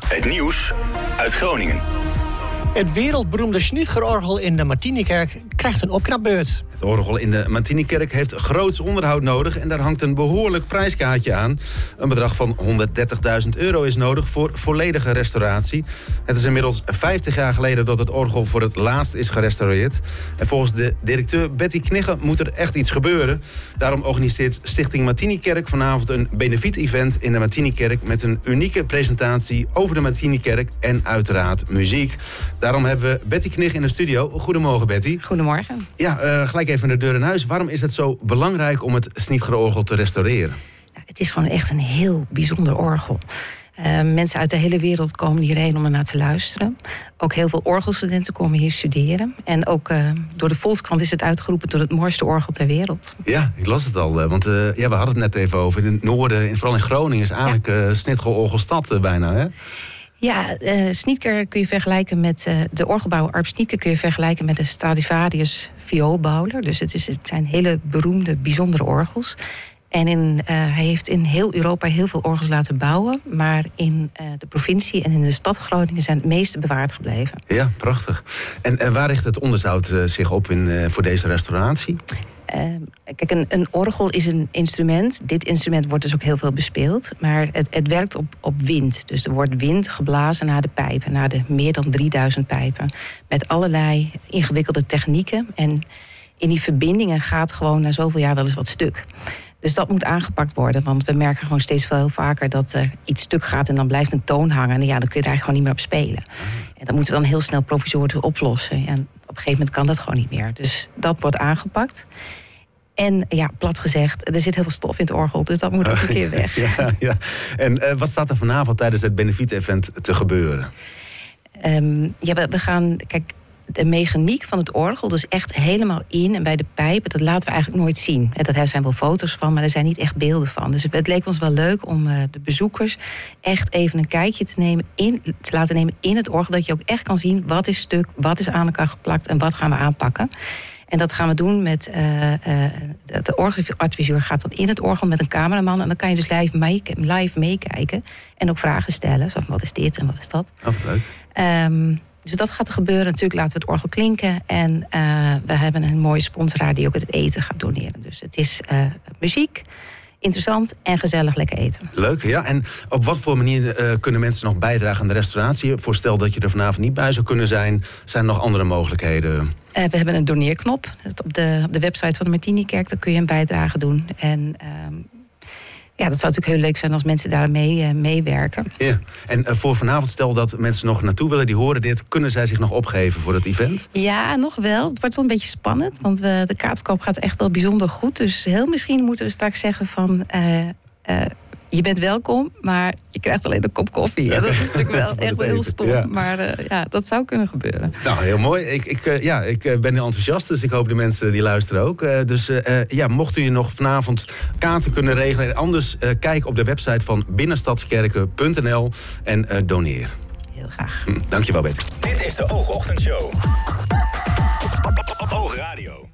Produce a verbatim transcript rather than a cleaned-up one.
Het nieuws uit Groningen. Het wereldberoemde Schnitgerorgel in de Martinikerk krijgt een opknapbeurt. Het orgel in de Martinikerk heeft groots onderhoud nodig en daar hangt een behoorlijk prijskaartje aan. Een bedrag van honderddertigduizend euro is nodig voor volledige restauratie. Het is inmiddels vijftig jaar geleden dat het orgel voor het laatst is gerestaureerd. En volgens de directeur Betty Knigge moet er echt iets gebeuren. Daarom organiseert Stichting Martinikerk vanavond een benefiet-event in de Martinikerk met een unieke presentatie over de Martinikerk en uiteraard muziek. Daarom hebben we Betty Knigge in de studio. Goedemorgen, Betty. Goedemorgen. Ja, uh, gelijk even de deur in huis. Waarom is het zo belangrijk om het Schnitgerorgel te restaureren? Nou, het is gewoon echt een heel bijzonder orgel. Uh, mensen uit de hele wereld komen hierheen om ernaar te luisteren. Ook heel veel orgelstudenten komen hier studeren. En ook uh, door de Volkskrant is het uitgeroepen tot het mooiste orgel ter wereld. Ja, ik las het al. Want uh, ja, we hadden het net even over. In het noorden, vooral in Groningen, is eigenlijk ja. uh, Schnitgerorgelstad uh, bijna, hè? Ja, uh, Schnitger kun je vergelijken met uh, de orgelbouwer Arp Schnitger kun je vergelijken met de Stradivarius vioolbouwer. Dus het, is, het zijn hele beroemde, bijzondere orgels. En in, uh, hij heeft in heel Europa heel veel orgels laten bouwen. Maar in uh, de provincie en in de stad Groningen zijn het meeste bewaard gebleven. Ja, prachtig. En uh, waar richt het onderzout uh, zich op in, uh, voor deze restauratie? Uh, kijk, een, een orgel is een instrument. Dit instrument wordt dus ook heel veel bespeeld. Maar het, het werkt op, op wind. Dus er wordt wind geblazen naar de pijpen. Naar de meer dan drieduizend pijpen. Met allerlei ingewikkelde technieken. En in die verbindingen gaat gewoon na zoveel jaar wel eens wat stuk. Dus dat moet aangepakt worden. Want we merken gewoon steeds veel vaker dat er iets stuk gaat en dan blijft een toon hangen. En ja, dan kun je er eigenlijk gewoon niet meer op spelen. En dat moeten we dan heel snel provisorisch oplossen. En op een gegeven moment kan dat gewoon niet meer. Dus dat wordt aangepakt. En ja, plat gezegd, er zit heel veel stof in het orgel. Dus dat moet ook een keer weg. Ja, ja. En uh, wat staat er vanavond tijdens het benefiet-event te gebeuren? Um, ja, we, we gaan... Kijk, de mechaniek van het orgel, dus echt helemaal in en bij de pijpen, dat laten we eigenlijk nooit zien. Daar zijn wel foto's van, maar er zijn niet echt beelden van. Dus het leek ons wel leuk om uh, de bezoekers echt even een kijkje te, nemen in, te laten nemen in het orgel. Dat je ook echt kan zien wat is stuk, wat is aan elkaar geplakt en wat gaan we aanpakken. En dat gaan we doen met... Uh, uh, de orgeladviseur gaat dan in het orgel met een cameraman. En dan kan je dus live, mee, live meekijken. En ook vragen stellen. Zo, wat is dit en wat is dat? Oh, leuk. Um, Dus dat gaat er gebeuren. Natuurlijk laten we het orgel klinken. En uh, we hebben een mooie sponsoraar die ook het eten gaat doneren. Dus het is uh, muziek, interessant en gezellig lekker eten. Leuk, ja. En op wat voor manier uh, kunnen mensen nog bijdragen aan de restauratie? Voorstel dat je er vanavond niet bij zou kunnen zijn. Zijn er nog andere mogelijkheden? Uh, we hebben een doneerknop. Op de, op de website van de Martinikerk, daar kun je een bijdrage doen. En... Uh, Ja, dat zou natuurlijk heel leuk zijn als mensen daar mee uh, meewerken. Ja. En uh, voor vanavond, stel dat mensen nog naartoe willen, die horen dit, kunnen zij zich nog opgeven voor het event? Ja, nog wel. Het wordt wel een beetje spannend, want we, de kaartverkoop gaat echt wel bijzonder goed. Dus heel misschien moeten we straks zeggen van... Uh, uh, je bent welkom, maar je krijgt alleen een kop koffie. Ja, dat is natuurlijk wel echt heel stom. Ja. Maar uh, ja, dat zou kunnen gebeuren. Nou, heel mooi. Ik, ik, uh, ja, ik uh, ben heel enthousiast, dus ik hoop de mensen die luisteren ook. Uh, dus uh, ja, mocht u nog vanavond kaarten kunnen regelen... en anders uh, kijk op de website van binnenstadskerken punt n l en uh, doneer. Heel graag. Hm, dankjewel, Betty. Dit is de Oogochtendshow. Oogradio.